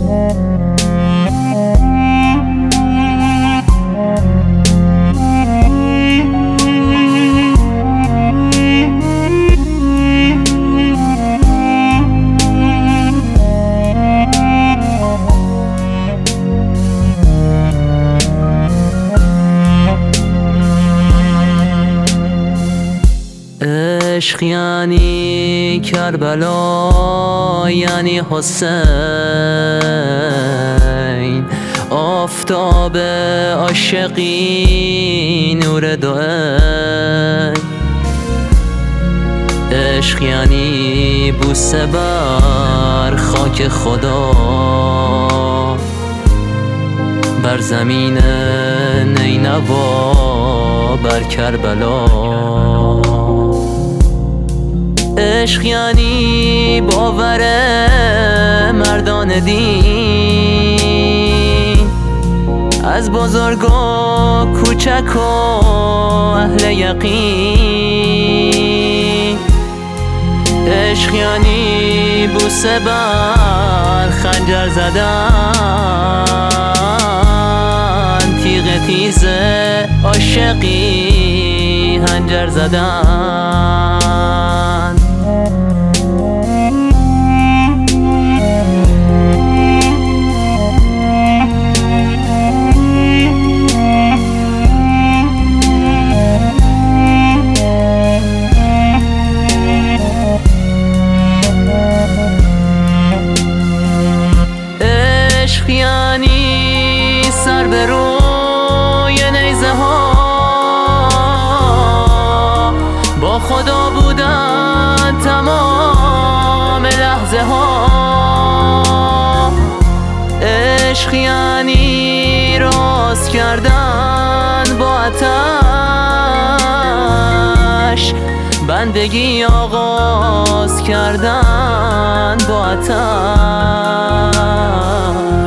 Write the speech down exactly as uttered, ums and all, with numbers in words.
عشق یعنی کربلا، یعنی حسین، آفتاب عاشقی، نور دوئین. عشق یعنی بوسه بر خاک خدا، بر زمین نینوا، بر کربلا. عشق یعنی باور مردان دین، از بزرگا کوچک و اهل یقین. عشق یعنی بوسه بر خنجر زدن، تیغ تیز عاشقی هنجر زدن. عشق یعنی سر به روی نیزه ها، با خدا بودن تمام لحظه ها. عشق یعنی راست کردن با آتش، بندگی آغاز کردن با آتش.